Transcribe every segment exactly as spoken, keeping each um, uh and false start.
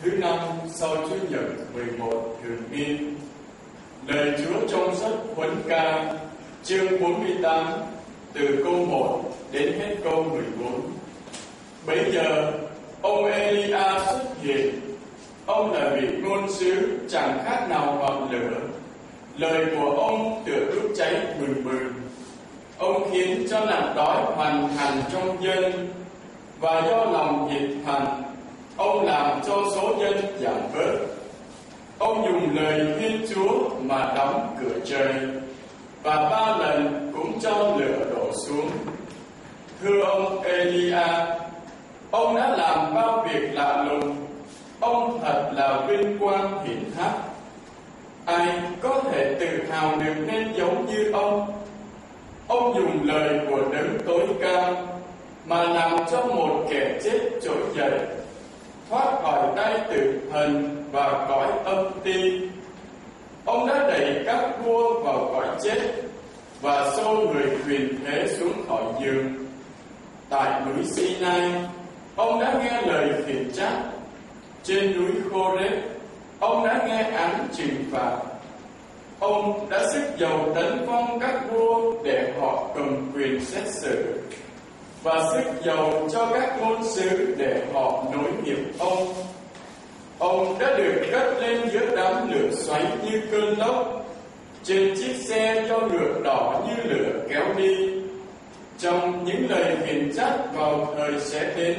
thứ năm sau Chủ nhật mười một thường niên. Lời Chúa trong sách Huấn Ca chương bốn mươi tám từ câu một đến hết câu mười bốn. Bấy giờ ông Elia xuất hiện. Ông là vị ngôn sứ chẳng khác nào ngọn lửa. Lời của ông tựa đốt cháy bừng bừng. Ông khiến cho nạn đói hoàn thành trong dân, và do lòng nhiệt thành, ông làm cho số dân giảm bớt. Ông dùng lời Thiên Chúa mà đóng cửa trời, và ba lần cũng cho lửa đổ xuống. Thưa ông Elia, ông đã làm bao việc lạ lùng. Ông thật là vinh quang hiển hách. Ai có thể tự hào được nên giống như ông? Ông dùng lời của Đấng tối cao mà làm cho một kẻ chết trỗi dậy, thoát khỏi tay tử thần và cõi âm ti. Ông đã đẩy các vua vào cõi chết và xô người quyền thế xuống khỏi giường. Tại núi Sinai, ông đã nghe lời khiển trách. Trên núi Khoreb, ông đã nghe án trừng phạt. Ông đã sức dầu tấn phong các vua để họ cầm quyền xét xử, và sức dầu cho các ngôn sứ để họ nối nghiệp ông. Ông đã được cất lên giữa đám lửa xoáy như cơn lốc, trên chiếc xe do ngựa đỏ như lửa kéo đi. Trong những lời khiển trách vào thời sẽ đến,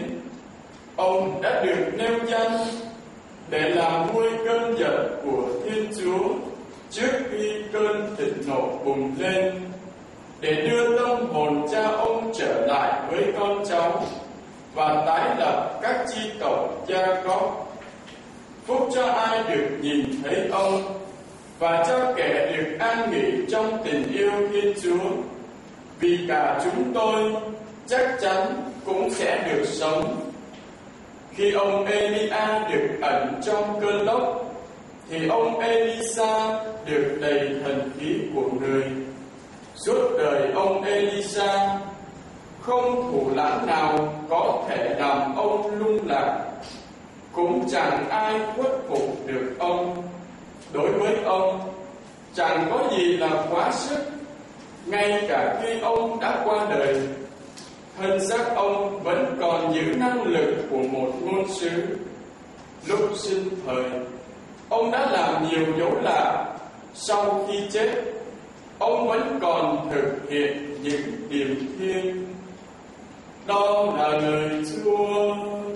ông đã được nêu danh để làm nguôi cơn giận của Thiên Chúa trước khi cơn thịnh nộ bùng lên, để đưa tâm hồn cha ông trở lại với con cháu và tái lập các chi tộc Gia Cốp. Phúc cho ai được nhìn thấy ông, và cho kẻ được an nghỉ trong tình yêu Thiên Chúa, vì cả chúng tôi chắc chắn cũng sẽ được sống. Khi ông Elia được ẩn trong cơn lốc, thì ông Elisa được đầy thần khí của người. Suốt đời ông Elisa, không thủ lãnh nào có thể làm ông lung lạc, cũng chẳng ai khuất phục được ông. Đối với ông, chẳng có gì là quá sức. Ngay cả khi ông đã qua đời, thân xác ông vẫn còn giữ năng lực của một ngôn sứ. Lúc sinh thời, ông đã làm nhiều dấu lạ. Sau khi chết, ông vẫn còn thực hiện những điều thiêng. Đó là lời Chúa.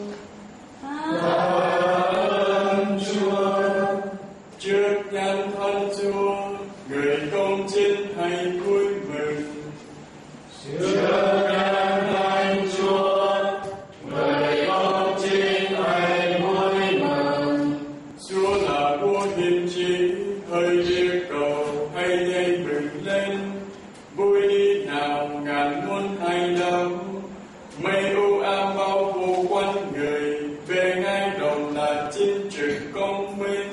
Ơn Chúa. Trước nhân thân Chúa, người công chính hãy vui mừng. Trước nhân thân Chúa, người công chính hãy vui mừng. Chúa là vua hiền trí, hơi địa cầu hay dây bừng lên. Vui đi nào ngàn muôn hành động, mây u ám bao phủ quanh người, về ngay đồng là chính trực công minh.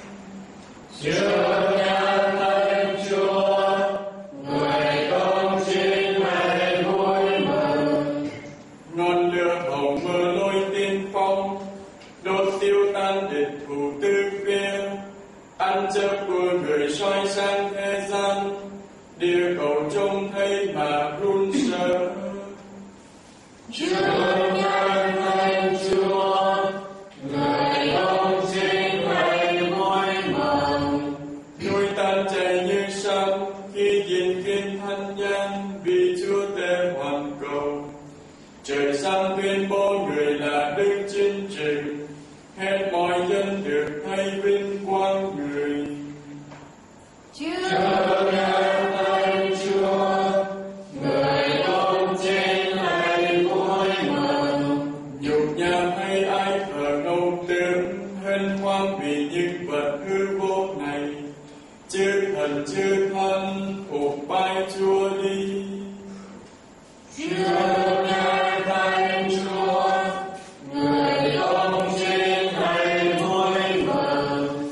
Trước nhân thân Chúa, người công chính hãy vui mừng. Ngọn lửa hồng mơ lôi tiên phong, đốt tiêu tan địch thủ tư phía. Ăn chấp của người soi sang thế gian, địa cầu trông thấy mà run sợ. Trước nhân thân Chúa, người công chính hãy vui mừng. Núi tan chảy như sông khi nhìn kinh thánh nhân, vì Chúa tể hoàn cầu. Trời sang tuyên bố người là đức chính trực, hết mọi dân được thấy vinh quang người. Trước nhân thân Chúa, người công chính hãy vui mừng. Nhục nhã hay ai thờ ngầu tướng, hân hoan vì những vật hư vô này. Chư thần chư thân phục bái Chúa đi. Trước nhân thân Chúa, người công chính hãy vui mừng.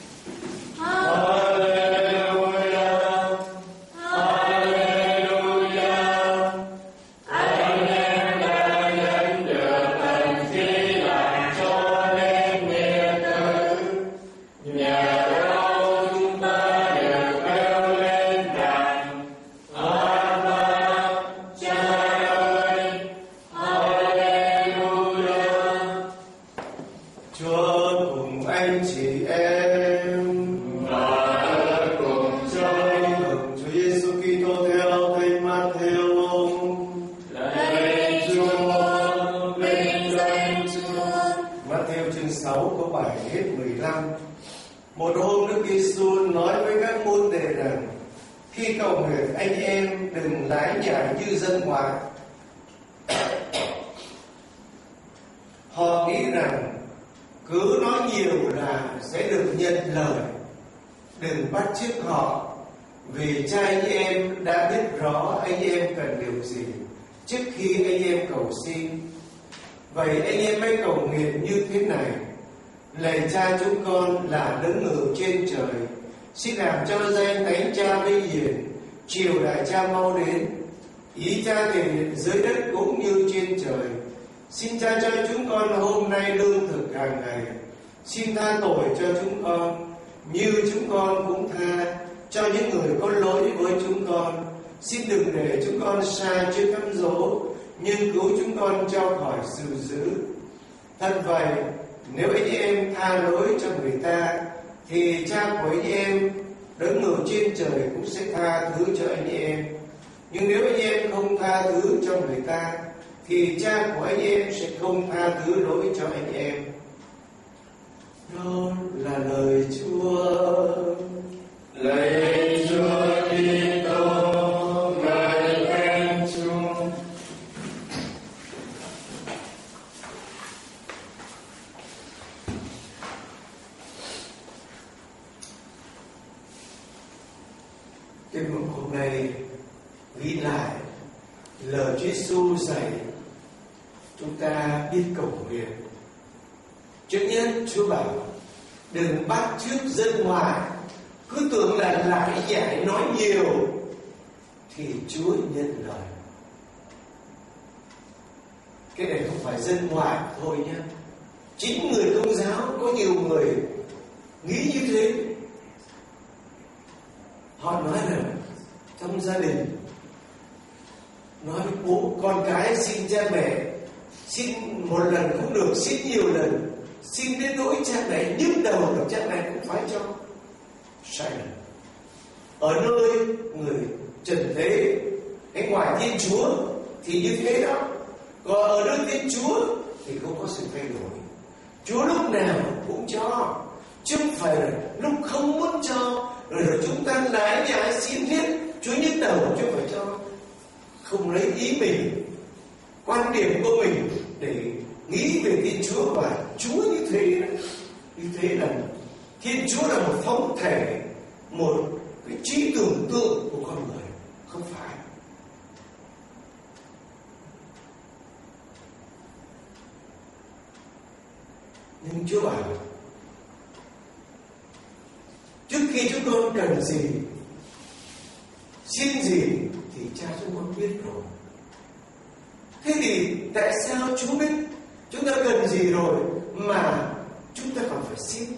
Hallelujah, Hallelujah. Anh em đã nhận được thần khí làm cho nên nghĩa Matthew chương sáu câu bảy hết mười lăm. Một hôm Đức Giêsu nói với các môn đệ rằng: khi cầu nguyện anh em đừng lái nhải như dân ngoại. Họ nghĩ rằng cứ nói nhiều là sẽ được nhận lời. Đừng bắt chước họ, vì cha anh em đã biết rõ anh em cần điều gì trước khi anh em cầu xin. Vậy anh em hãy cầu nguyện như thế này: lạy Cha chúng con là đấng ngự trên trời, xin làm cho danh Thánh Cha vinh hiển, triều đại Cha mau đến, ý Cha thể hiện dưới đất cũng như trên trời. Xin Cha cho chúng con hôm nay lương thực hàng ngày. Xin tha tội cho chúng con như chúng con cũng tha cho những người có lỗi với chúng con. Xin đừng để chúng con sai trước cám dỗ, nhưng cứu chúng con cho khỏi sự dữ. Thật vậy, nếu anh em tha lỗi cho người ta, thì Cha của anh em đấng ngự trên trời cũng sẽ tha thứ cho anh em. Nhưng nếu anh em không tha thứ cho người ta, thì Cha của anh em sẽ không tha thứ lỗi cho anh em. Đó là lời Chúa. Lạy Chúa Kitô, ngợi khen Chúa. Cái mục hôm nay ghi lại lời Chúa Giêsu dạy chúng ta biết cầu nguyện. Trước nhất Chúa bảo đừng bắt chước dân ngoài, cứ tưởng là lại giải nói nhiều thì Chúa nhận lời. Cái này không phải dân ngoài thôi nhé, chính người Công giáo có nhiều người nghĩ như thế. Họ nói là trong gia đình nói với bố con cái xin cha mẹ, xin một lần không được, xin nhiều lần, xin đến nỗi cha mẹ nhức đầu được cha mẹ cũng phải cho. Sai lầm. Ở nơi người trần thế hay ngoài Thiên Chúa thì như thế đó, còn ở nơi Thiên Chúa thì không có sự thay đổi. Chúa lúc nào cũng cho, chứ không phải là lúc không muốn cho rồi, rồi chúng ta lái nhải xin thiết Chúa nhức đầu chứ không phải cho. Không lấy ý mình, quan điểm của mình để nghĩ về Thiên Chúa, và Chúa như thế đó. Như thế là Thiên Chúa là một thống thể, một cái trí tưởng tượng của con người, không phải. Nhưng Chúa bảo trước khi chúng con cần gì, xin gì thì Cha chúng con biết rồi. Thế thì tại sao Chúa biết chúng ta cần gì rồi mà chúng ta còn phải xin?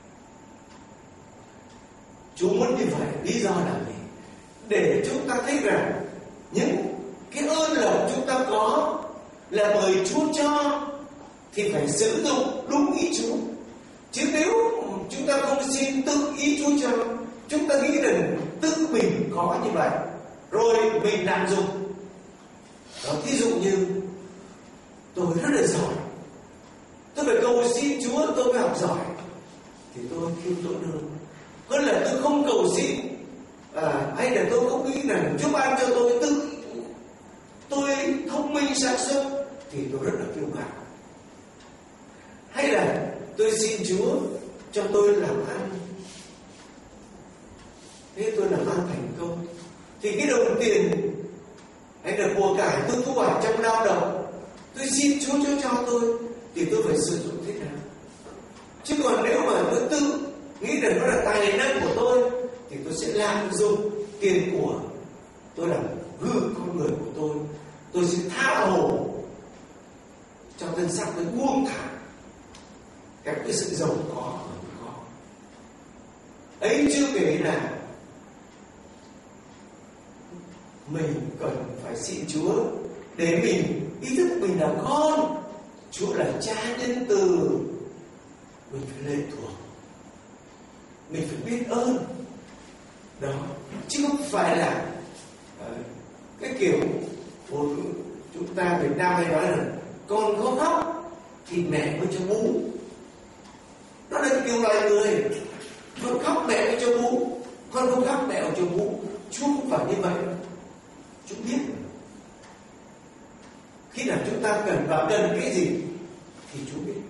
Chúa muốn như vậy, lý do là gì? Để chúng ta thấy rằng những cái ơn lộc chúng ta có là bởi Chúa cho, thì phải sử dụng đúng ý Chúa. Chứ nếu chúng ta không xin tự ý Chúa cho, chúng ta nghĩ rằng tự mình có như vậy rồi mình lạm dụng. Đó, thí dụ như tôi rất là giỏi, tôi phải cầu xin Chúa tôi mới học giỏi, thì tôi khiêm tốn hơn. Hơn là tôi không cầu xin, à, hay là tôi không nghĩ rằng Chúa ban cho tôi tự tôi thông minh sáng suốt, thì tôi rất là kiêu ngạo. Hay là tôi xin Chúa cho tôi làm ăn, thế tôi làm ăn thành công, thì cái đồng tiền hay là của cải tôi thu hoạch trong lao động, tôi xin Chúa cho cho tôi, thì tôi phải sử dụng thế nào? Chứ còn nếu mà tôi tự nghĩ rằng nó là tài năng của tôi, thì tôi sẽ lạm dụng tiền của, tôi làm hư con người của tôi, tôi sẽ tha hồ cho thân xác tôi buông thả các cái sự giàu có có ấy. Chưa kể là mình cần phải xin Chúa để mình ý thức mình là con, Chúa là Cha nhân từ, mình phải lệ thuộc, mình phải biết ơn đó, chứ không phải là uh, cái kiểu của chúng ta Việt Nam hay nói là con có khóc thì mẹ mới cho bú. Nó là kiểu loài người. Con khóc mẹ mới cho bú, con không khóc mẹ không cho bú. Chúa không phải như vậy. Chúa biết khi nào chúng ta cần và cần cái gì thì Chúa biết.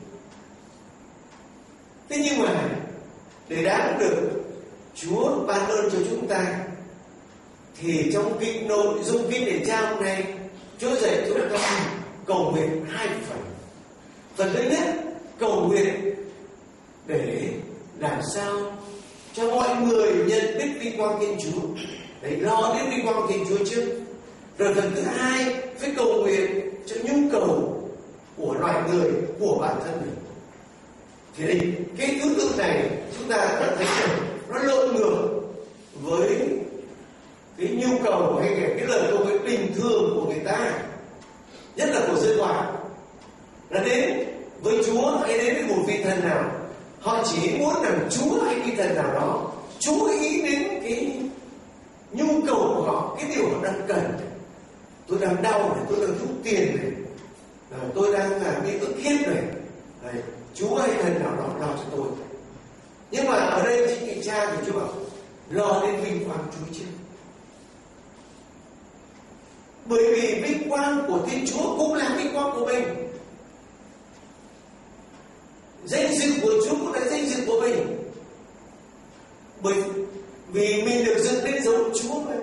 Thế nhưng mà để đáng được Chúa ban ơn cho chúng ta thì trong kinh nội dung kinh để trao hôm nay, Chúa dạy chúng ta cầu nguyện hai phần. Phần thứ nhất, cầu nguyện để làm sao cho mọi người nhận biết vinh quang Thiên Chúa, để lo đến vinh quang Thiên Chúa trước. Rồi phần thứ hai, phải cầu nguyện cho nhu cầu của loài người, của bản thân mình. Thì đây, cái thứ tự này chúng ta đã thấy rằng nó lộn ngược với cái nhu cầu hay cái lời cầu nguyện bình thường của người ta, nhất là của dân ngoại, là đến với Chúa hay đến với một vị thần nào, họ chỉ muốn rằng Chúa hay vị thần nào đó chú ý đến cái nhu cầu của họ, cái điều họ đang cần. Tôi đang đau này, tôi đang thiếu tiền này, tôi đang bị ức hiếp này, đấy, Chúa hay thần nào đó lo cho tôi. Nhưng mà ở đây chính vị cha của Chúa bảo lo đến vinh quang Chúa trước. Bởi vì vinh quang của Thiên Chúa cũng là vinh quang của mình, danh dự của Chúa cũng là danh dự của mình. Bởi vì mình được dựng lên giống Chúa vậy.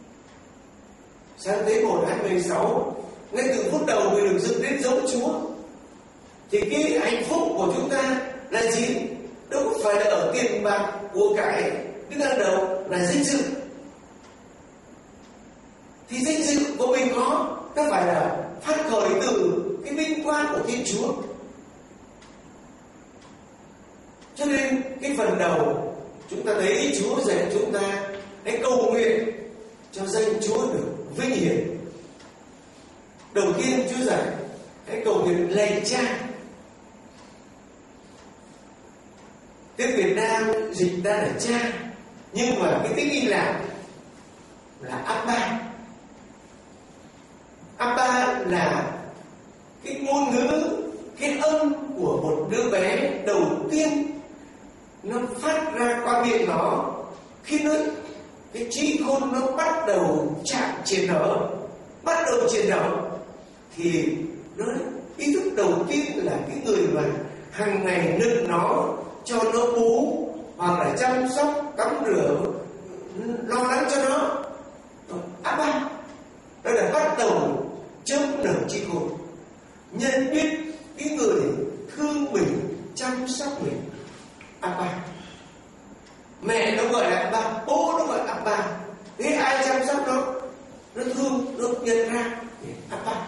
Sáng thế một hai mười sáu, ngay từ phút đầu mình được dựng lên giống Chúa. Thì cái hạnh phúc của chúng ta là gì? Đâu có phải là ở tiền bạc của cải, đứng hàng đầu là danh dự. Thì danh dự của mình có, nó phải là phát khởi từ cái vinh quang của Thiên Chúa. Cho nên cái phần đầu chúng ta thấy Chúa dạy chúng ta hãy cầu nguyện cho danh Chúa được vinh hiển. Đầu tiên Chúa dạy hãy cầu nguyện lạy Cha. Tiếng Việt Nam dịch ra là cha, nhưng mà cái tiếng Hy Lạp là Abba. Abba là cái ngôn ngữ, cái âm của một đứa bé đầu tiên nó phát ra qua miệng nó, khi nó cái trí khôn nó bắt đầu chạm trên nó, bắt đầu chuyển động, thì nó ý thức đầu tiên là cái người mà hàng ngày nựng nó, cho nó bú hoặc là chăm sóc, tắm rửa, lo lắng cho nó. Abba, đó là bắt đầu chớp nở trí khôn, nhận biết cái người thương mình, chăm sóc mình. Abba. Mẹ nó gọi là Abba, bố nó gọi là Abba. Thế ai chăm sóc nó, nó thương, nó nhận ra Abba.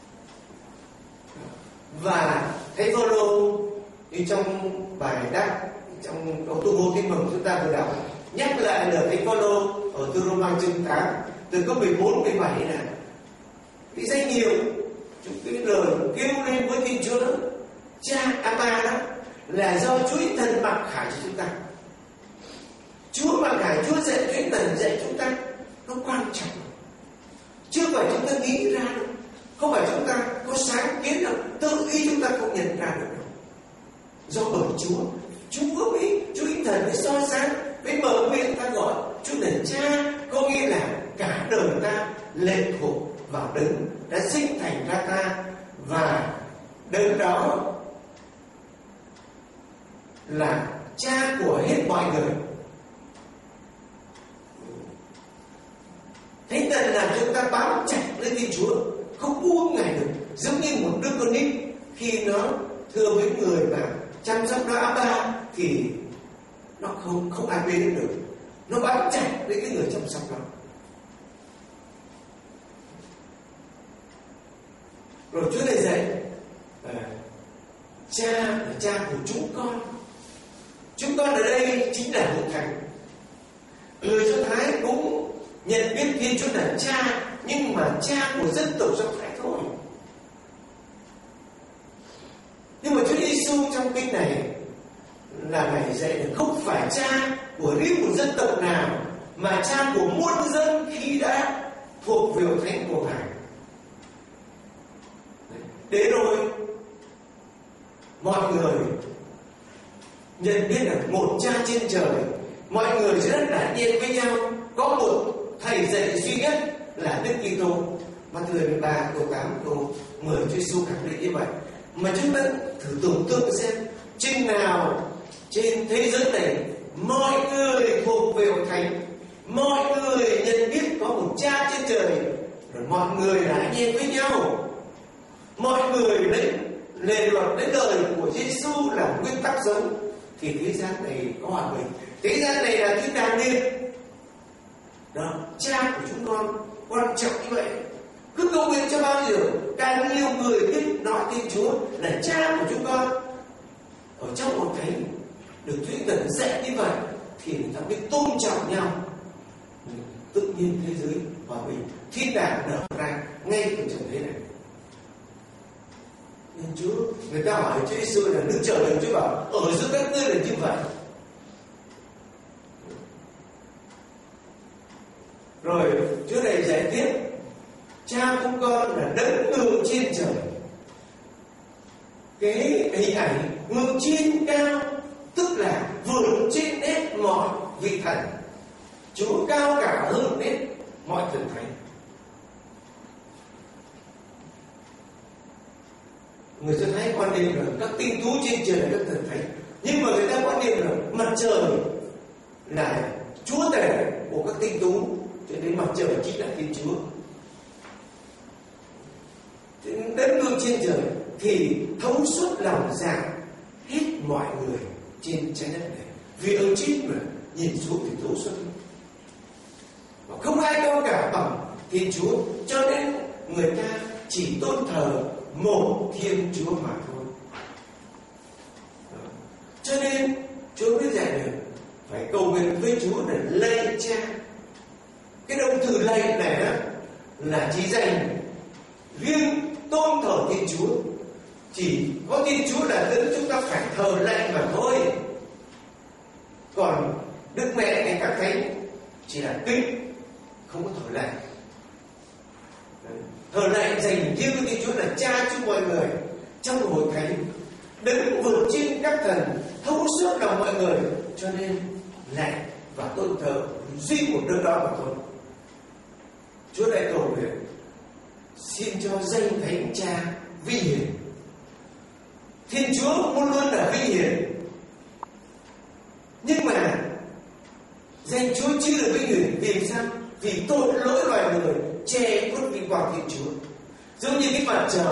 Và thấy Phaolô thì trong bài đáp, trong câu tuyên bố tin mừng chúng ta vừa đọc, nhắc lại lời thánh Phaolô ở thư Roma chương tám từ câu mười bốn mười bảy này, cái danh hiệu, cái lời kêu lên với Thiên Chúa đó, Cha Abba đó, là do Chúa Thần mặc khải cho chúng ta. Chúa mặc khải, Chúa dạy, Chúa Thần dạy chúng ta, nó quan trọng, chưa phải chúng ta nghĩ ra đâu, không phải chúng ta có sáng kiến đâu, tự ý chúng ta không nhận ra được đâu. Do bởi Chúa, Chúa với Chúa Thần mới soi sáng, với mở miệng ta gọi Chúa là Cha, có nghĩa là cả đời ta lệ thuộc vào Đấng đã sinh thành ra ta, và Đấng đó là Cha của hết mọi người. Thánh Thần làm chúng ta bám chặt lên Thiên Chúa, không buông Ngài được, giống như một đứa con nít khi nó thưa với người mà chăm sóc nó Abba thì nó không không ai quên được, nó bám chặt với cái người chăm sóc nó. Rồi Chúa này dạy à, Cha là Cha của chúng con. Chúng con ở đây chính là hội thánh. Người Do Thái cũng nhận biết Thiên Chúa là Cha, nhưng mà Cha của dân tộc Do Thái thôi. Nhưng mà Chúa Giêsu trong kinh này là Ngài dạy là không phải Cha của riêng một dân tộc nào, mà Cha của muôn dân khi đã thuộc về hội thánh của Ngài. Để rồi mọi người nhận biết là một Cha trên trời, mọi người sẽ rất là yên với nhau, có một thầy dạy duy nhất là Đức Kitô. Matthew mười ba câu tám câu mười, Chúa Giêsu khẳng định như vậy. Mà chúng ta thử tưởng tượng xem, chừng nào trên thế giới này mọi người thuộc về hội thánh, mọi người nhận biết có một Cha trên trời, rồi mọi người là anh em với nhau, mọi người lấy lề luật lấy lời của Giêsu làm nguyên tắc sống, thì thế gian này có hòa bình, thế gian này là thiên đàng liền. Đó, Cha của chúng con quan trọng như vậy. Cứ cầu nguyện cho bao nhiêu càng nhiều người biết nói Thiên Chúa là Cha của chúng con ở trong một thánh được Thuyết Tần dạy như vậy, thì người ta biết tôn trọng nhau, tự nhiên thế giới hòa bình, thiên đàng nở ra ngay từ trần thế này. Nên Chúa, người ta hỏi Chúa Giêsu là Đức Trời Trời, Chúa bảo ở giữa các ngươi là như vậy. Rồi Chúa này giải thích, Cha của con là đấng ngự trên trời. Cái hình ảnh ngự trên cao tức là vượt trên hết mọi vị thần. Chúa cao cả hơn hết mọi thần thánh. Người Do Thái quan niệm là các tinh tú trên trời là các thần thánh, nhưng mà người ta quan niệm là mặt trời là chúa tể của các tinh tú, cho nên mặt trời chính là Thiên Chúa. Đấng ngự trên trời thì thấu suốt lòng dạ hết mọi người trên trái đất này, vì ông chết mà nhìn xuống thì thấu suốt, và không ai cao cả bằng Thiên Chúa, cho nên người ta chỉ tôn thờ một Thiên Chúa mà thôi. Đó. Cho nên Chúa mới dạy được phải cầu nguyện với Chúa để lạy Cha. Cái động từ lạy này đó là chỉ dành riêng tôn thờ Thiên Chúa, chỉ có Thiên Chúa là đấng chúng ta phải thờ lạy mà thôi. Còn Đức Mẹ hay các thánh chỉ là kính, không có thờ lạy. Thờ lạy dành riêng cho Thiên Chúa là Cha cho mọi người trong hội thánh, đấng vượt trên các thần, thấu suốt lòng mọi người, cho nên lạy và tôn thờ duy một đấng đó mà thôi. Chúa lại cầu nguyện xin cho danh Thánh Cha vinh hiển. Thiên Chúa luôn luôn là vinh hiển, nhưng mà danh Chúa chưa được vinh hiển vì sao? Vì tội lỗi loài người che khuất vinh quang Thiên Chúa. Giống như cái mặt trời,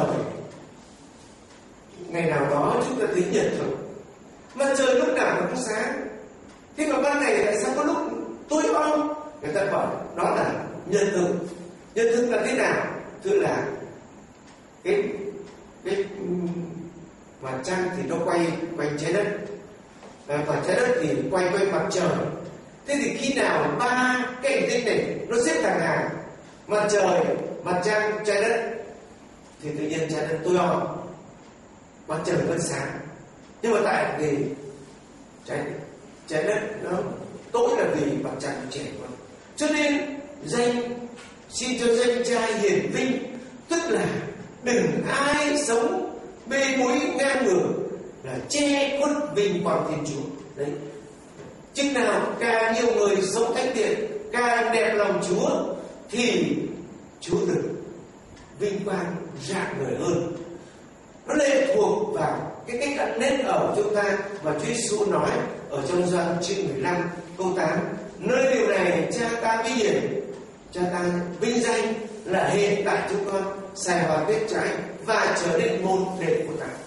ngày nào đó chúng ta thấy nhật thực, mặt trời lúc nào cũng sáng, thế mà ban ngày tại sao có lúc tối om? Người ta bảo đó là nhật thực. Nhật thực là thế nào? Tức là cái cái mặt trăng thì nó quay quanh trái đất, và trái đất thì quay quanh mặt trời. Thế thì khi nào ba cái hành tinh này nó xếp thẳng hàng, mặt trời, mặt trăng, trái đất, thì tự nhiên trái đất tối om, mặt trời vẫn sáng. Nhưng mà tại vì trái trái đất nó tối là vì mặt trăng nó trẻ quá, cho nên danh xin cho danh Cha hiển vinh, tức là đừng ai sống bê bối ngang ngửa, là che khuất vinh quang Thiên Chúa. Đấy, chừng nào càng nhiều người sống thánh thiện, càng đẹp lòng Chúa, thì Chúa được vinh quang rạng ngời hơn. Nó lệ thuộc vào cái cách đặt nét ở chúng ta, mà Chúa Giêsu nói ở trong Gioan chương mười lăm câu tám: nơi điều này Cha ta vinh hiển, Cha ta vinh danh là hiện tại chúng con xài hòa kết trái và trở nên môn đệ của ta.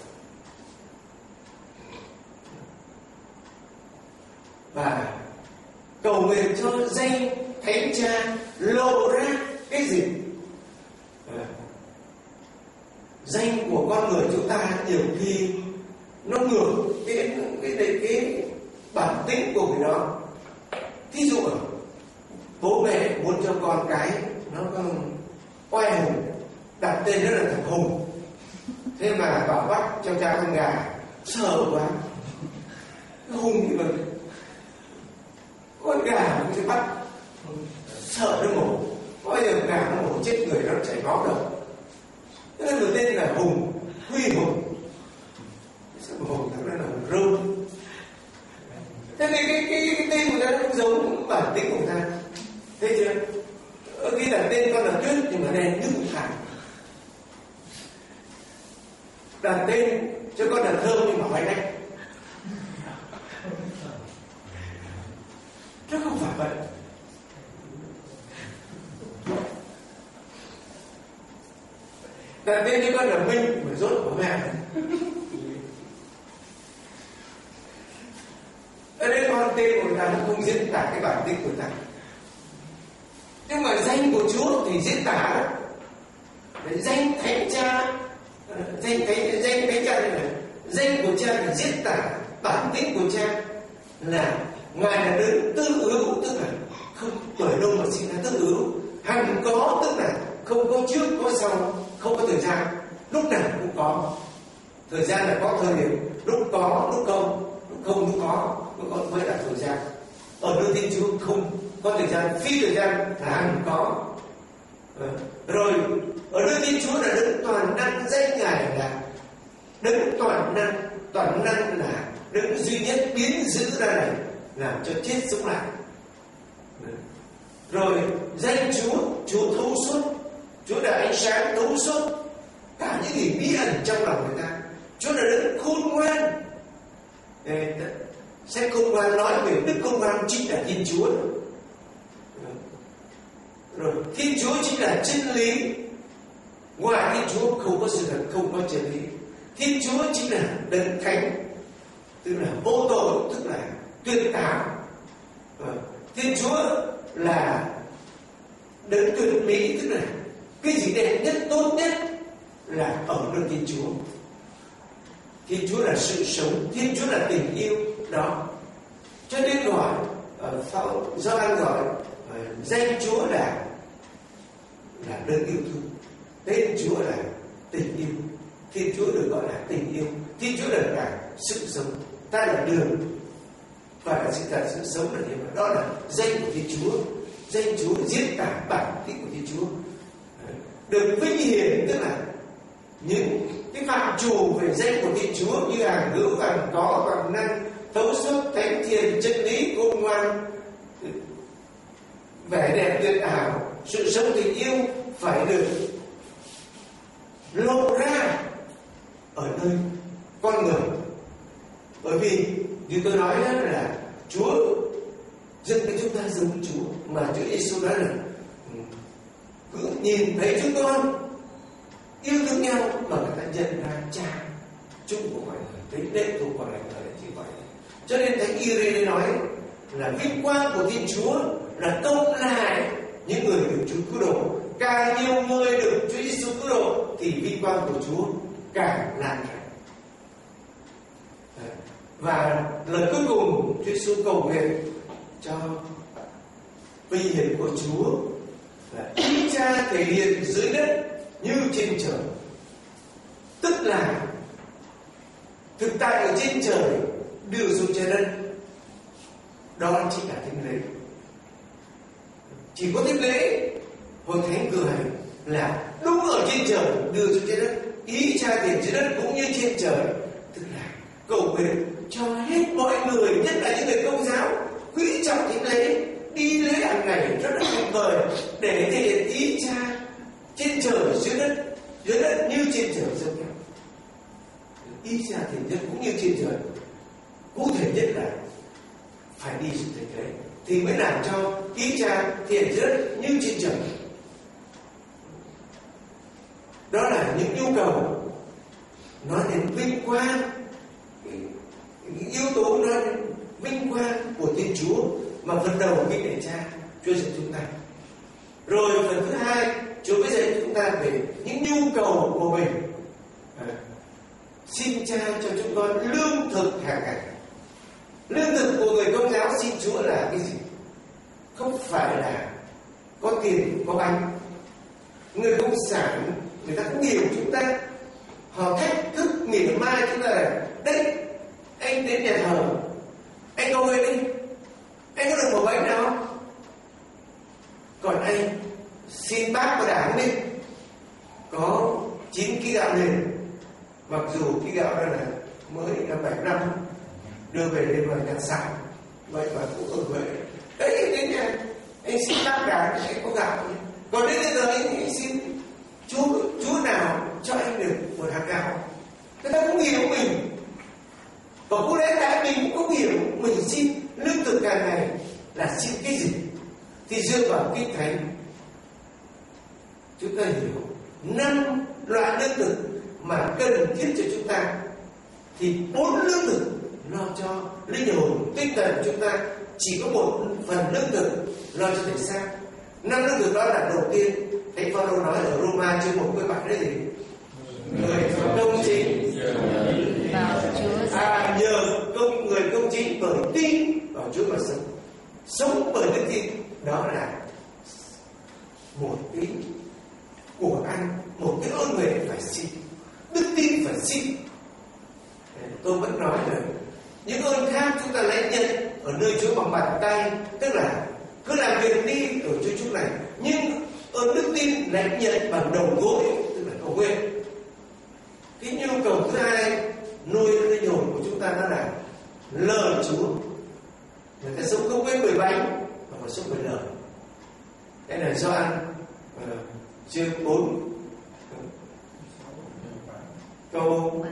Và cầu nguyện cho danh Thánh Cha lộ ra cái gì? À, danh của con người chúng ta nhiều khi nó ngược cái cái cái, cái bản tính của người đó. Thí dụ bố mẹ muốn cho con cái nó oai hùng, đặt tên nó là thằng Hùng, thế mà bảo bắt cho cha con gà, sợ quá, Hùng thì mà con gà cũng sẽ bắt, sợ nó mổ, có bao giờ gà nó mổ chết người nó chảy máu đâu. Thế nên người tên là Hùng, Huy Hùng. Thế nên cái, cái, cái tên của ta nó cũng giống bản tính của ta. Thấy chưa? Khi đặt tên con là Tuyết nhưng mà đen như cũng thẳng. Đặt tên cho con là Thơm nhưng mà hoài nách. Nó không phải vậy. Đặt tên cho con là Minh mà rốt của mẹ. Ở đây con tên của ta không diễn tả cái bản tính của ta. Nhưng mà danh của Chúa thì diễn tả đó. Danh Thánh Cha, danh Thánh danh Thánh Cha này là danh của Cha thì diễn tả bản tính của Cha là Ngài là đấng tương hữu, tức là không bởi đâu mà sinh ra tương hữu, hằng có, tức là không có trước có sau, không có thời gian, lúc nào cũng có. Thời gian là có thời điểm, lúc có lúc không, lúc không lúc có, lúc có mới là thời gian. Ở nơi Thiên Chúa không có thời gian, phi thời gian là hằng có. Rồi ở nơi Thiên Chúa là đấng toàn năng, danh Ngài là đấng toàn năng. Toàn năng là đấng duy nhất biến giữ ra này, làm cho chết sống lại. Rồi danh Chúa, Chúa thấu suốt, Chúa là ánh sáng thấu suốt cả những gì bí ẩn trong lòng người ta. Chúa là đấng khôn ngoan. Sách Khôn Ngoan nói về Đức Khôn Ngoan chính là Thiên Chúa. Rồi Thiên Chúa chính là chân lý. Ngoài Thiên Chúa không có sự thật, không có chân lý. Thiên Chúa chính là đấng thánh, tức là vô tội, tức là tuyệt tảo. Thiên Chúa là đấng tuyệt mỹ, tức là cái gì đẹp nhất, tốt nhất là ở nơi Thiên Chúa. Thiên Chúa là sự sống, Thiên Chúa là tình yêu đó. Cho nên gọi do anh gọi danh Chúa là là đấng yêu thương, tên Chúa là tình yêu. Thiên Chúa được gọi là tình yêu, Thiên Chúa là cả sự sống. Ta là đường và là sự thật, sự sống là thế mà. Đó là danh của Thiên Chúa. Danh Chúa diễn tả bản tính của Thiên Chúa. Được vinh hiển tức là những cái phạm trù về danh của Thiên Chúa như hàng hữu, hàng có, toàn năng, thấu suốt, thánh thiện, chân lý, khôn ngoan, vẻ đẹp tuyệt ảo, sự sống tình yêu phải được lộ ra ở nơi con người. Bởi vì như tôi nói đó là Chúa dựng cho chúng ta giống Chúa, mà Chúa Giêsu nói là cứ nhìn thấy chúng con yêu thương nhau mà người ta nhận ra Cha chung của mọi người, thấy lệ thuộc vào mọi người như vậy. Cho nên Thánh Ire nói là vinh quang của Thiên Chúa là công lại những người được Chúa cứu độ. Càng nhiều người được Chúa Giêsu cứu độ thì vinh quang của Chúa càng lan tràn. Và lần cuối cùng Chúa Giêsu cầu nguyện cho vinh hiển của Chúa là ý Cha thể hiện dưới đất như trên trời. Tức là thực tại ở trên trời đưa xuống trái đất. Đó chính là thánh lễ. Chỉ có thánh lễ Hội Thánh cử hành là đúng ở trên trời đưa xuống trái đất. Ý Cha thể hiện dưới đất cũng như trên trời. Tức là cầu nguyện cho hết mọi người, nhất là những người Công giáo, quý trọng thánh lễ, đi lễ hàng ngày rất là tuyệt vời để thể hiện ý Cha trên trời dưới đất, dưới đất như trên trời giống nhau. Ý Cha thể hiện cũng như trên trời. Cụ thể nhất là phải đi xuống thánh lễ thì mới làm cho ý Cha thể hiện dưới đất như trên trời. Đó là những yêu cầu nói đến vinh quang, những yếu tố nói đến vinh quang của Thiên Chúa mà phần đầu kính lễ Cha Chúa dạy chúng ta. Rồi phần thứ hai Chúa mới dạy chúng ta về những nhu cầu của mình. À, xin Cha cho chúng con lương thực hàng ngày. Lương thực của người Công giáo xin Chúa là cái gì? Không phải là có tiền có bánh. Người Cộng sản người ta cũng hiểu chúng ta, họ thách thức mỉa mai chúng ta là đấy, anh đến nhà thờ, anh ngồi đi, anh có được một bánh nào không? Còn anh xin bác của đảng đi, có chín ký gạo nền, mặc dù ký gạo đó là mới năm bảy năm đưa về đây mà đặc sản, vậy mà cũng ở vậy. Đấy, đến nhà anh xin bác đàn anh có gạo nhé. Còn đến bây giờ anh, anh xin chú chú nào cho anh được một hạt gạo. Người ta cũng hiểu mình, và có lẽ tại mình cũng hiểu mình xin lương thực càng ngày là xin cái gì. Thì dựa vào Kinh Thánh chúng ta hiểu năm loại lương thực mà cần thiết cho chúng ta, thì bốn lương thực lo cho linh hồn tinh thần chúng ta, chỉ có một phần lương thực lo cho thể xác. Năm lương thực đó là đầu tiên Thánh Phaolô nói ở Roma chương một câu bảy đấy gì? Người công chính à, nhờ công người công chính bởi tin vào Chúa mà sống, sống bởi đức tin. Đó là một cái của ăn, một cái ơn huệ phải xin, đức tin phải xin. Tôi vẫn nói là những ơn khác chúng ta lấy nhận ở nơi Chúa bằng bàn tay, tức là cứ làm việc đi ở chỗ chúng này, nhưng ơn đức tin lấy nhận bằng đầu gối, tức là cầu nguyện. Cái nhu cầu thứ hai nuôi linh hồn của chúng ta đó là lời Chúa. Người ta sống không với mười bánh mà phải sống với lời. Đây là Gioan uh, chương bốn câu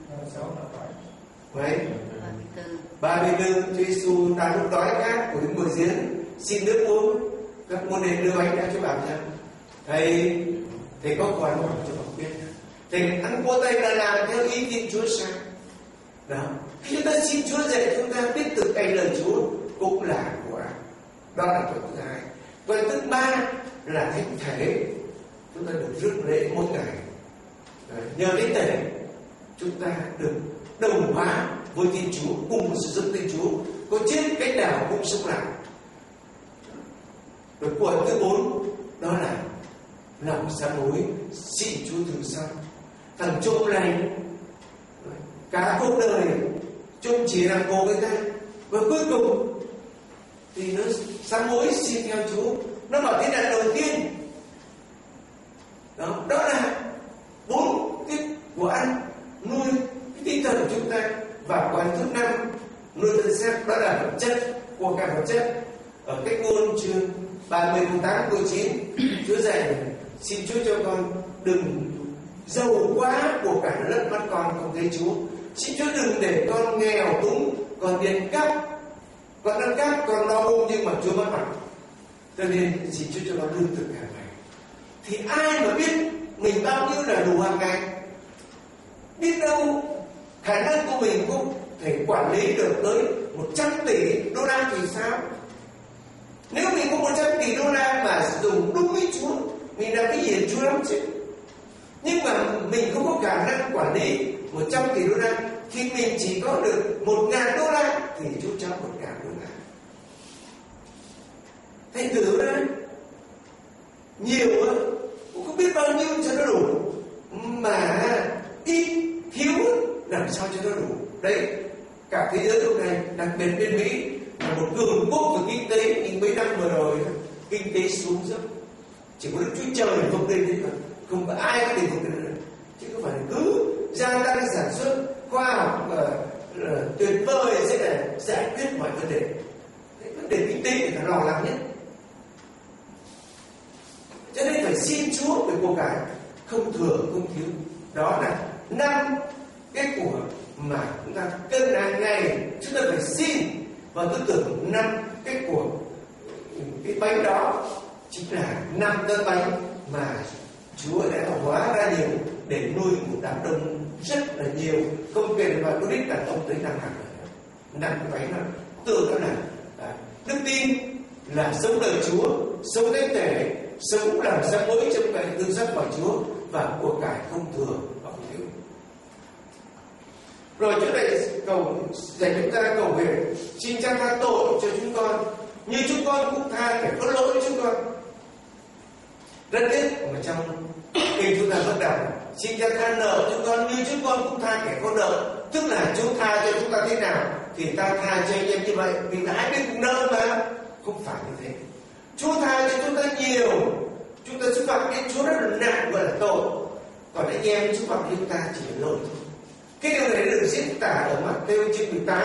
mấy ba mươi tư. Chúa Giêsu đang lúc đói khát của những người giếng xin nước uống, các môn đệ đưa bánh ra cho bà cha. Thầy thầy có còn không cho bà biết. Thầy ăn cua tay là làm theo ý tin Chúa sao? Đó. Khi chúng ta xin Chúa dạy chúng ta biết thực hành lời Chúa cũng là của ăn. Đó là phần thứ hai. Phần thứ ba là thánh thể, chúng ta được rước lễ mỗi ngày. Đấy. Nhờ thánh thể chúng ta được đồng hóa với Thiên Chúa, cùng một sự dựng Thiên Chúa, có chết cách nào cũng sống lại. Rồi phần thứ bốn đó là lòng sám hối, xin Chúa thứ sau. Thằng trộm này cả cuộc đời trộm chỉ làm khổ người ta, và cuối cùng thì nó sám hối xin theo Chúa. Nó bảo thế là đầu tiên đó, đó là bốn cái của ăn nuôi cái tinh thần của chúng ta. Và quan thứ năm nuôi thân xác, đó là vật chất, của cả vật chất. Ở Cách Ngôn chương ba mươi câu tám câu chín, Chúa dạy xin Chúa cho con đừng giàu quá của cả đất mắt con không thấy Chúa. Xin Chúa đừng để con nghèo túng, còn tiền cắp, còn ăn cắp, còn no bụng nhưng mà Chúa mất mặt. Cho nên xin Chúa cho con lương thực hàng ngày. Thì ai mà biết mình bao nhiêu là đủ hàng ngày? Biết đâu khả năng của mình cũng thể quản lý được tới một trăm tỷ đô la thì sao? Nếu mình có một trăm tỷ đô la mà dùng đúng với Chúa, mình làm cái gì Chúa lắm chứ. Nhưng mà mình không có khả năng quản lý một trăm tỷ đô la, thì mình chỉ có được một ngàn đô la thì Chúa cho một ngàn đô la. Thành thử ra nhiều cũng không biết bao nhiêu cho nó đủ, mà ít thiếu làm sao cho nó đủ. Đấy, cả thế giới lúc này, đặc biệt bên Mỹ là một cường quốc về kinh tế, nhưng mấy năm vừa rồi kinh tế xuống dốc, chỉ có Đức Chúa Trời vượt lên đấy thôi, không có ai có thể vượt lên được. Chứ không phải là cứ gia tăng sản xuất khoa học uh, uh, tuyệt vời sẽ là giải quyết mọi vấn đề. Thế vấn đề kinh tế thì phải lo lắng nhất. Cho nên phải xin Chúa về của cải, không thừa không thiếu. Đó là năm cái của mà chúng ta cần hàng ngày chúng ta phải xin. Và tôi tưởng năm cái của cái bánh đó chính là năm tấn bánh mà Chúa đã hóa ra nhiều để nuôi một đám đông rất là nhiều, không kể mà có đích đàn ông tới năm hàng năm cái bánh đó. Từ đó là à, đức tin là sống đời Chúa, sống thánh thể, sống làm sám hối trong cái tương giác vào Chúa, và của cải không thừa và không thiếu. Rồi chỗ này cầu dạy chúng ta cầu nguyện xin Cha tha tội cho chúng con như chúng con cũng tha kẻ có lỗi chúng con. Rất tiếc mà trong kinh chúng ta bắt đầu xin Cha tha nợ chúng con như chúng con cũng tha kẻ có nợ, tức là Chúa tha cho chúng ta thế nào thì ta tha cho anh em như vậy, vì ai biết cùng nợ mà. Không phải như thế. Chúa tha cho chúng ta nhiều, chúng ta xúc phạm đến Chúa rất là nặng và là tội, còn anh em xúc phạm đến chúng ta chỉ là lỗi thôi. Cái điều này được diễn tả ở Mát-thêu chương mười tám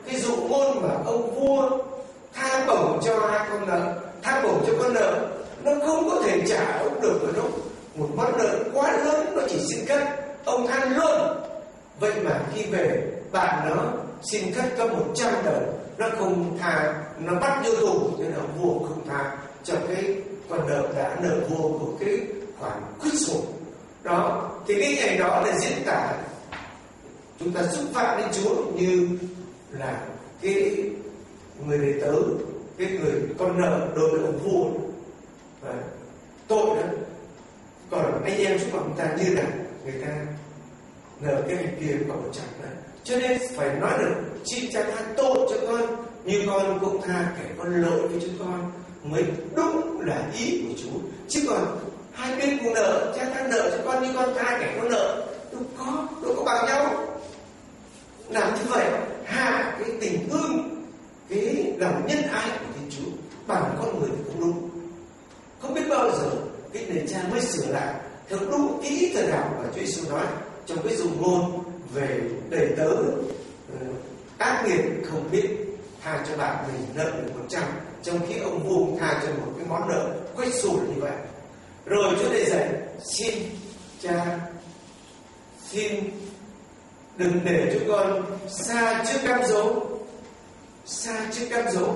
cái dụ ngôn mà ông vua tha bổng cho hai con nợ, tha bổng cho con nợ, nó không có thể trả ông được rồi đâu. Một món nợ quá lớn nó chỉ xin cất, ông than luôn. Vậy mà khi về bạn nó xin cất có một trăm đồng, nó không tha, nó bắt vô tù, cho nên ông vua không tha cho cái con nợ đã nợ vua của cái khoản quyết sổ đó. Thì cái ngày đó là diễn tả chúng ta xúc phạm đến Chúa như là cái người đệ tử, cái người con nợ đối với ông vua và tội đó. Còn anh em chúng ta như là người ta nợ cái này kia còn một chẳng đấy, cho nên phải nói được chị cha tha tội cho con như con cũng tha kẻ con lỗi với chúng con, mới đúng là ý của Chúa. Chứ còn hai bên cùng nợ, cha tha nợ cho con như con tha kẻ con nợ, đâu có, đâu có bằng nhau. Làm như vậy hạ cái tình thương, cái lòng nhân ái của Thiên Chúa bằng con người thì không đúng. Không biết bao giờ cái nền cha mới sửa lại theo đúng cái ý thần đạo mà Chúa Giêsu nói trong cái dụ ngôn về đầy tớ ác nghiệt không biết tha cho bạn mình nợ được một trăm, trong khi ông vua tha cho một cái món nợ quét sụt như vậy. Rồi Chúa đây dạy xin cha, xin đừng để chúng con xa trước cám dỗ, xa trước cám dỗ.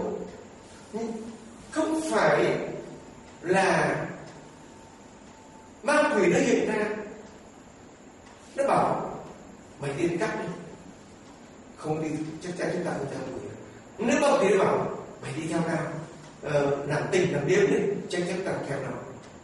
Không phải là ma quỷ nó hiện ra, nó bảo mày đi cắt đi, không đi chắc chắn chúng ta không theo quỷ. Nếu ma quỷ nó bảo mày đi theo nào, ờ, làm tình làm điếm đi, chắc chắn ta theo nào.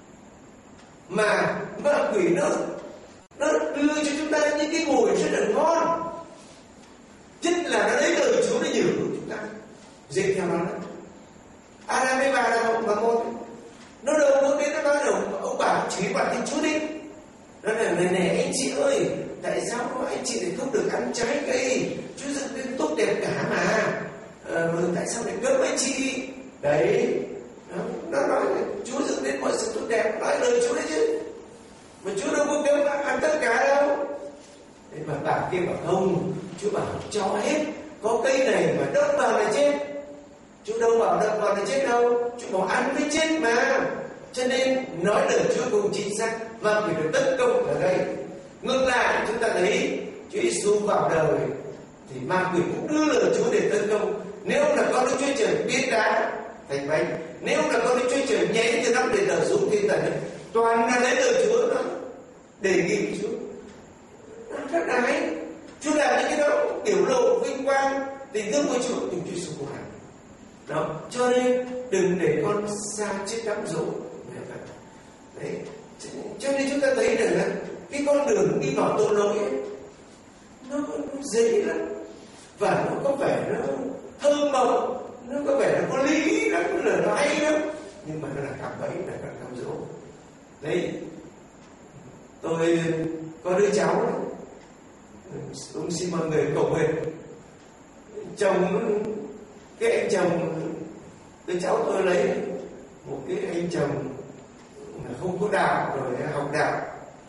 Mà ma quỷ nó nó đưa cho chúng ta những cái mùi rất là ngon, nhất là nó lấy lời Chúa nó nhử của chúng ta dễ theo nó. Adam với bà là mà một nó đâu có biết, nó nói đâu ông bảo chỉ bảo Thiên Chúa đi, nó là này này anh chị ơi, tại sao anh chị lại không được ăn trái cây, Chúa dựng nên tốt đẹp cả mà, ờ, tại sao lại cấm anh chị đấy. Nó, nó nói Chúa dựng nên mọi sự tốt đẹp, nói lời Chúa đấy chứ, mà Chúa đâu có cấm ăn tất cả đâu. Thế mà bà kia bảo không, Chúa bảo cho hết, có cây này mà đâm vào là chết. Chúa đâu bảo đâm vào là chết đâu, Chúa bảo ăn mới chết mà. Cho nên nói lời Chúa cùng chính xác, mà phải được tấn công ở đây. Ngược lại chúng ta thấy Chúa Giêsu vào đời thì ma quỷ cũng đưa lời Chúa để tấn công. Nếu là con Đức Chúa Trời biến đá thành bánh, nếu là con Đức Chúa Trời nháy từ năm đền thờ xuống thiên thần, toàn là lấy lời Chúa đó đề nghị Chúa. Nó rất là hay. Chúa làm những cái đó biểu lộ vinh quang tình thương của Chúa, tình Chúa Giêsu của Ngài. Đó, cho nên đừng để con xa chết cám dỗ. Đấy, cho nên chúng ta thấy rằng là cái con đường đi vào tội lỗi ấy, nó, nó dễ lắm, và nó có vẻ nó thơ mộng, nó có vẻ nó có lý lắm, là nó hay lắm, nhưng mà nó là cạm bẫy, là cám dỗ. Đấy, tôi có đứa cháu đấy, cũng xin mọi người cầu nguyện. Chồng, cái anh chồng đứa cháu tôi lấy một cái anh chồng không có đạo, rồi học đạo,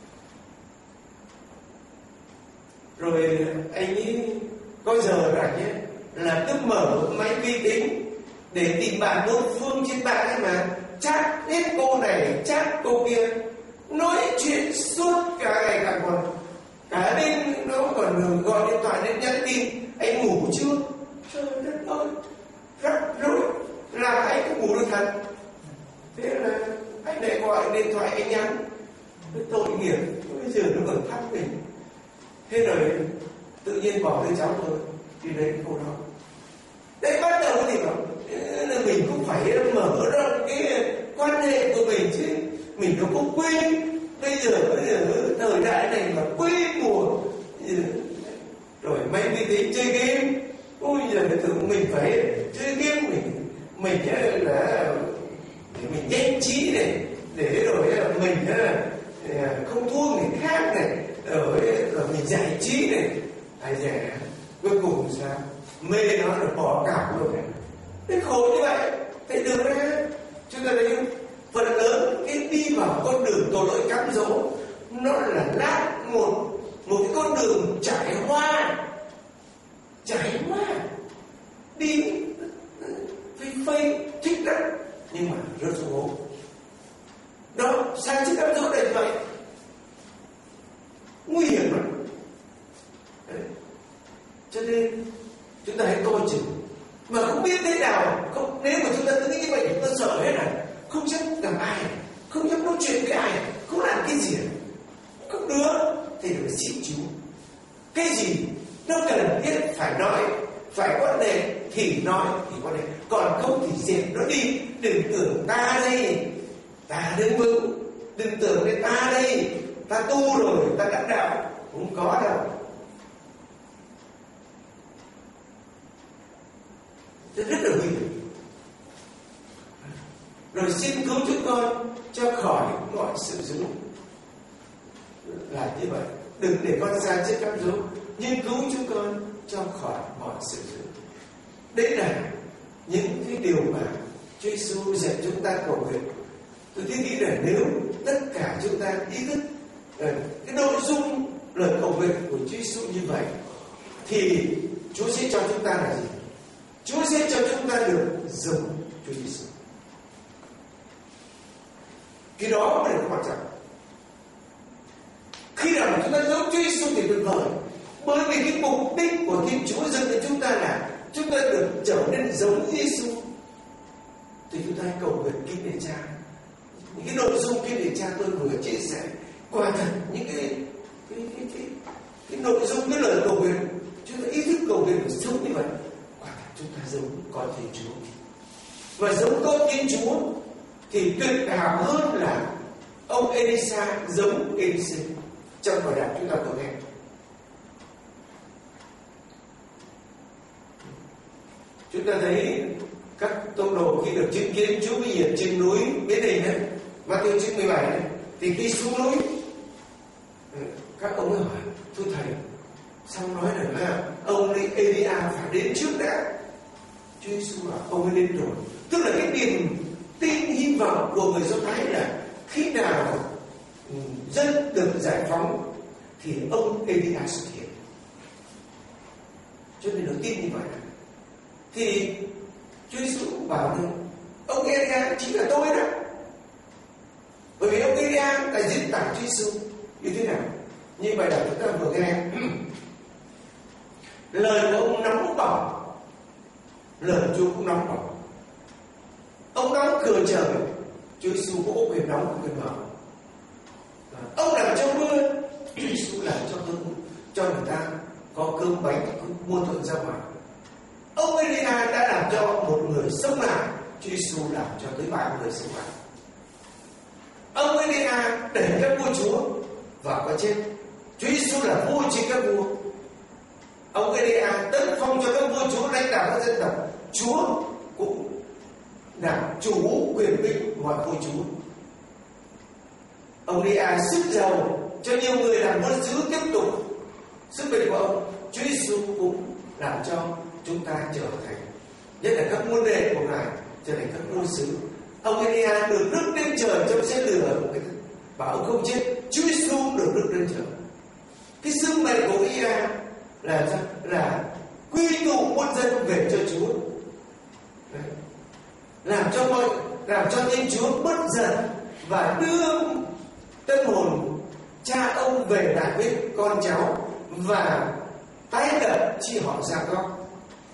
rồi anh ấy có giờ rảnh ấy là cứ mở máy vi tính để tìm bạn đối phương trên mạng ấy, mà chat hết cô này chat cô kia, nói chuyện suốt cả ngày cả còn cả đêm, nó còn gọi điện thoại đến nhắn tin anh ngủ chưa. Trời đất ơi, rắc rối, làm anh cũng ngủ được thật. Thế là anh lại gọi điện thoại anh nhắn, cái tội nghiệp, bây giờ nó còn thắc mình. Thế rồi tự nhiên bỏ đứa cháu rồi đi lấy cái cô đó. Đấy, bắt đầu thì bảo là mình cũng phải mở rộng cái quan hệ của mình chứ, mình đâu có quên. Bây giờ bây giờ thời đại này mà quên mùa rồi máy vi tính chơi game, ôi giờ thử mình phải chơi game, mình mình là để mình nhanh trí này, để rồi mình không thua người khác này, rồi, rồi mình giải trí này. Ai dè cuối cùng sao mê nó rồi bỏ cả luôn này. Thế khổ như vậy. Thế được ra chúng ta thấy phần lớn cái đi vào con đường tội lỗi cám dỗ, nó là lát một một cái con đường trải hoa, trải hoa chúng ta hãy coi chừng. Mà không biết thế nào, không, nếu mà chúng ta cứ nghĩ như vậy chúng ta sợ hết rồi, không dám gặp ai, không dám nói chuyện với ai, không làm cái gì, không đứa thì phải xin Chúa. Cái gì nó cần thiết phải nói, phải có đề thì nói thì có đề, còn không thì dẹp nó đi. Đừng tưởng ta đây, ta đứng vững, đừng tưởng đến ta đây, ta tu rồi, ta đắc đạo, không có đâu. Rất là nguy hiểm. Rồi xin cứu chúng con cho khỏi mọi sự dữ. Là như vậy, đừng để con ra chết cám dỗ, nhưng cứu chúng con cho khỏi mọi sự dữ. Đấy là những cái điều mà Chúa Giêsu dạy chúng ta cầu nguyện. Tôi nghĩ là nếu tất cả chúng ta ý thức cái nội dung lời cầu nguyện của Chúa Giêsu như vậy, thì Chúa sẽ cho chúng ta là gì? Chúa sẽ cho chúng ta được giống Chúa Giêsu. Cái đó mới là quan trọng. Khi nào mà chúng ta giống Chúa Giêsu thì tuyệt vời. Bởi vì cái mục đích của Thiên Chúa dâng cho chúng ta là chúng ta được trở nên giống Giêsu. Thì chúng ta cầu nguyện Kinh Địa Cha. Những cái nội dung Kinh Địa Cha tôi vừa chia sẻ, quả thật những cái cái cái cái, cái nội dung, cái lời cầu nguyện, chúng ta ý thức cầu nguyện của sống như vậy, quả thật chúng ta giống con Thiên Chúa. Và giống con Thiên Chúa thì tuyệt hảo hơn là ông Elisa giống Elise trong bài đọc chúng ta vừa nghe. Chúng ta thấy các tông đồ khi được chứng kiến Chúa bị hiện trên núi Biến Hình đấy, Matthew chương mười bảy này, thì khi xuống núi, các ông ấy hỏi: thưa thầy, sao nói là ông Elia phải đến trước đã? Chúa Giêsu bảo ông ấy đến rồi. Tức là cái niềm tin hy vọng của người Do Thái là khi nào dân được giải phóng thì ông Elia xuất hiện. Cho nên nó tin như vậy. Thì Chúa Giêsu bảo rằng ông Elia chính là tôi đó. Bởi vì ông Elia đã diễn tả Chúa Giêsu như thế nào? Như bài đọc chúng ta vừa nghe, lời của ông nóng bỏng, lời Chúa cũng nóng bỏng. Ông đóng cửa trời, Chúa Giêsu cũng có quyền đóng có quyền mở. Ông làm cho mưa, Chúa Giêsu làm cho cơm, cho người ta có cơm bánh muôn thuận ra ngoài. Ông Elia đã làm cho một người sống lại, Chúa Giêsu làm cho tới ba người sống lại. Ông Elia đẩy các vua chúa vào cái chết, Chúa Giêsu là vua trên các vua. Ông Elia tấn phong cho các vua chúa lãnh đạo các dân tộc, Chúa cũng làm chủ quyền binh mọi vua chúa. Ông Elia sức giàu cho nhiều người làm vua sứ tiếp tục sức bền của ông. Chúa Giêsu cũng làm cho chúng ta trở thành, nhất là các môn đệ của Ngài, trở thành các vua sứ. Ông Elia được rước lên trời trong xe lửa, bảo ông không chết. Chúa Giêsu được rước lên trời. Cái sứ mệnh của Elia là sao? Là quy tụ muôn dân về cho Chúa. Đấy. Làm cho mọi, làm cho Thiên Chúa bất giận và đưa tâm hồn cha ông về lại với con cháu và tái lập chi họ ra góc.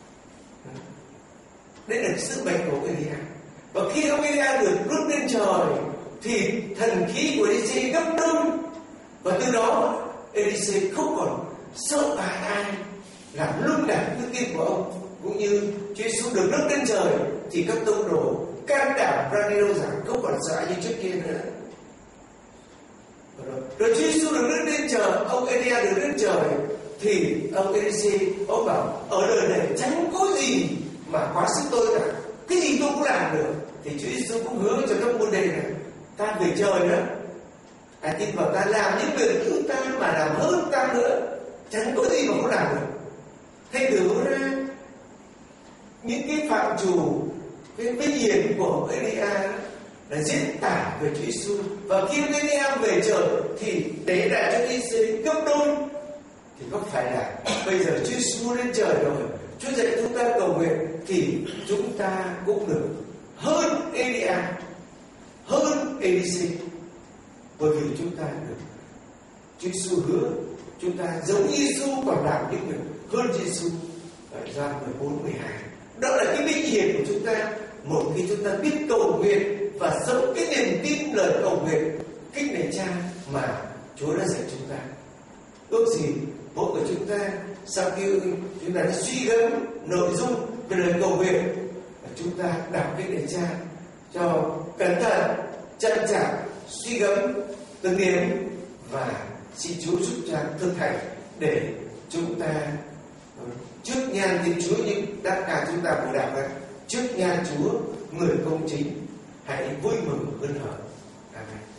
Đấy là sứ mệnh của Elia. Và khi ông Elia được rước lên trời thì thần khí của Elise gấp đôi, và từ đó Elise không còn sợ hãi ai, làm lung lạc đức tin của ông. Cũng như Chúa Giêsu được rước lên trời thì các tông đồ can đảm ra đi đâu giảng, không còn sợ như trước kia nữa. Rồi Chúa Giêsu được rước lên trời, ông Elia được lên trời thì ông Elise ông bảo ở đời này chẳng có gì mà quá sức tôi cả, cái gì tôi cũng làm được. Thì Chúa Giêsu cũng hứa cho các môn đệ này: ta về trời nữa, ta tin vào ta, làm những việc như ta mà làm hơn ta nữa, chẳng có gì mà không làm được. Thế thử ra những cái phạm trù, cái vinh hiển của Elia là diễn tả về Chúa Giêsu. Và khi Elia về trời thì để lại cho Elise gấp đôi. Thì có phải là bây giờ Chúa Giêsu lên trời rồi, Chúa dạy chúng ta cầu nguyện thì chúng ta cũng được hơn Elia, hơn Elise, bởi vì chúng ta được Chúa Giêsu hứa chúng ta giống Giêsu còn làm những việc hơn Giêsu. Gioan mười bốn, mười hai. Đó là cái vinh hiển của chúng ta. Một khi chúng ta biết cầu nguyện và sống cái niềm tin lời cầu nguyện cách này Cha mà Chúa đã dạy chúng ta. Ước gì mỗi người chúng ta sau khi chúng ta đã suy gẫm nội dung về lời cầu nguyện, chúng ta đọc cách này Cha cho cẩn thận, trân trọng, suy gẫm từng điểm và xin Chúa giúp Cha thực hành để chúng ta trước nhan Thiên Chúa như đáp ca chúng ta vừa đọc ấy, trước nhan Chúa người công chính hãy vui mừng hân hở. Amen.